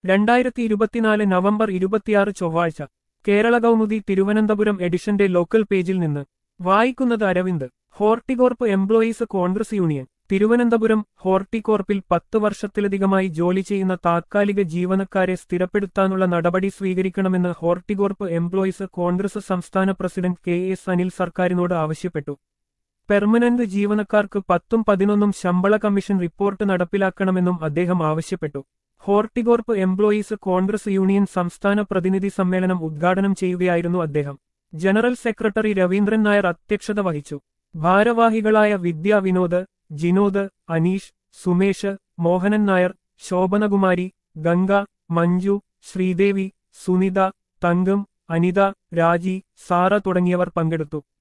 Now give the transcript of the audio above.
2024 November 26 ചൊവ്വാഴ്ച കേരള കൗമുദി തിരുവനന്തപുരം എഡിഷന്റെ local പേജിൽ നിന്ന് വായിക്കുന്നത് അരവിന്ദ്. Horticorp employees Congress union Thiruvananthapuram. ഹോർട്ടികോർപ്പിൽ 10 വർഷത്തിലധികമായി ജോലി ചെയ്യുന്ന താത്കാലിക ജീവനക്കാരെ സ്ഥിരപ്പെടുത്താനുള്ള നടപടി സ്വീകരിക്കണമെന്ന് ഹോർട്ടികോർപ്പ് എംപ്ലോയീസ് കോൺഗ്രസ് സംസ്ഥാന പ്രസിഡന്റ് KS അനിൽ സർക്കാരിനോട് ആവശ്യപ്പെട്ടു. പെർമനന്റ് ജീവനക്കാർക്ക് 10ഉം 11ഉം ശമ്പള കമ്മീഷൻ റിപ്പോർട്ട് നടപ്പിലാക്കണമെന്നും അദ്ദേഹം ആവശ്യപ്പെട്ടു. ഹോർട്ടികോർപ്പ് എംപ്ലോയീസ് കോൺഗ്രസ് യൂണിയൻ സംസ്ഥാന പ്രതിനിധി സമ്മേളനം ഉദ്ഘാടനം ചെയ്യുകയായിരുന്നു അദ്ദേഹം. ജനറൽ സെക്രട്ടറി രവീന്ദ്രൻ നായർ അധ്യക്ഷത വഹിച്ചു. ഭാരവാഹികളായ വിദ്യ വിനോദ്, ജിനോദ്, അനീഷ്, സുമേഷ്, മോഹനൻ നായർ, ശോഭനകുമാരി, ഗംഗ, മഞ്ജു, ശ്രീദേവി, സുനിത, തങ്കം, അനിത, രാജി, സാറ തുടങ്ങിയവർ പങ്കെടുത്തു.